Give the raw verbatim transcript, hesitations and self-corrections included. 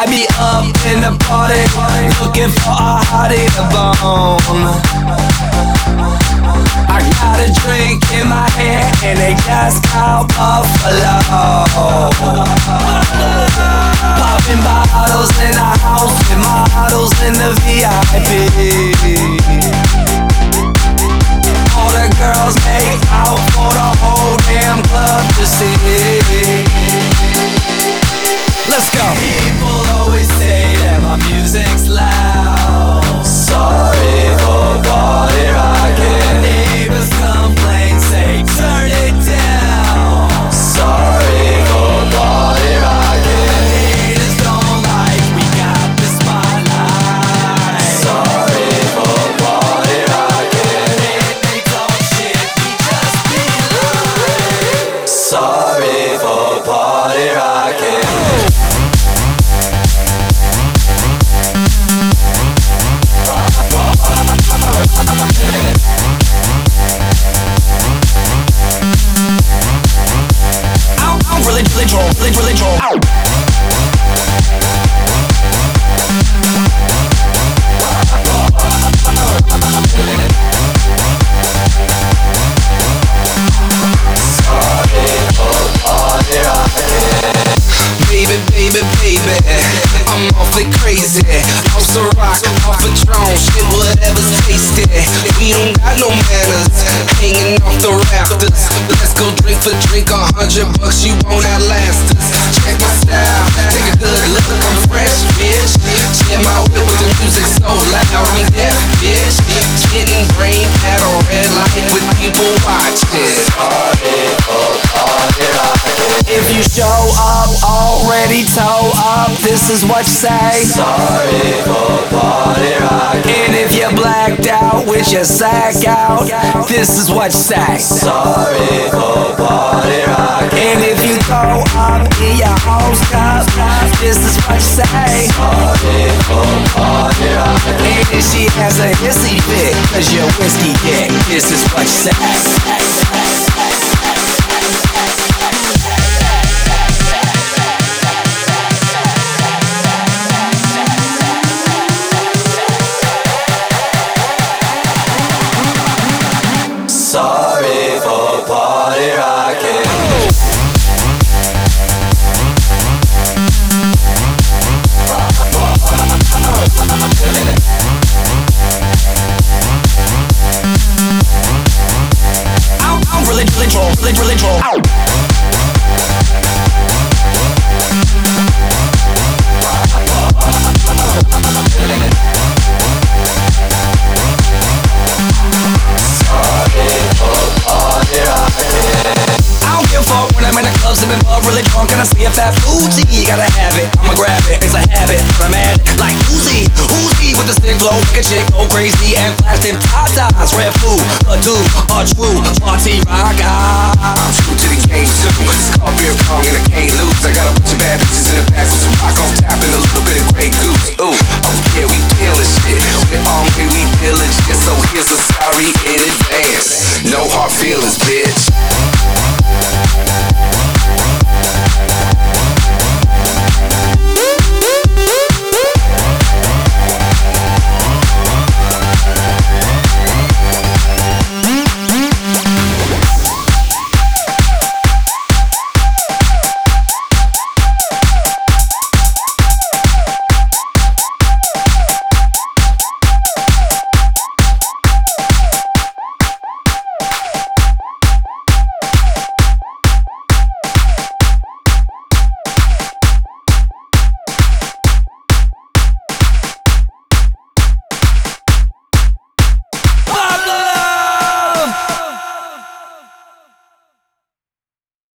me up in the party, looking for a hottie to bone. I got a drink in my hand and they just called Buffalo. Popping bottles in the house with models in the V I P. All the girls make out for the whole damn club to see. Let's go. People always say that my music's loud. Sorry for party rocking. Neighbors complain, say turn it down. Sorry for party rocking. Haters don't like we got the spotlight. Sorry for party rocking. They talk shit, we just be like. Sorry for party rocking. I'm really, really drunk, really, really drunk. Ow. Baby, baby, baby, I'm awfully crazy. Off the rock, off a drone, shit, whatever's tasty. We don't got no manners, hanging off the rafters. Let's go drink for drink, a hundred bucks, you won't outlast us. Check my style, take a good look, I'm fresh, bitch. Check my whip with the music so loud, I'm deaf, bitch. Getting brain at a red light with people watching. If you show up already toe up, this is what you say. Sorry for party rocking. And if you're blacked out with your sack out, this is what you say. Sorry for party rocking. And if you throw up in your host cup, this is what you say. Sorry for party rocking. And if she has a hissy fit, cause you're whiskey dick, this is what you say. Sorry for party rocking. I'm, I'm really, really drunk, really, really drunk. Ow. When I'm in the club, sipping bub, really drunk, and I see a fat Fuji. Gotta have it, I'ma grab it, it's a habit. I'm at it like Uzi, Uzi with the stick flow, make a chick go crazy and flash them tatas. Red food, a dude, a true party rocker. I'm true to the game too. Scorpion Kong and I can't lose. I got a bunch of bad bitches in the back with some rock on tap and a little bit of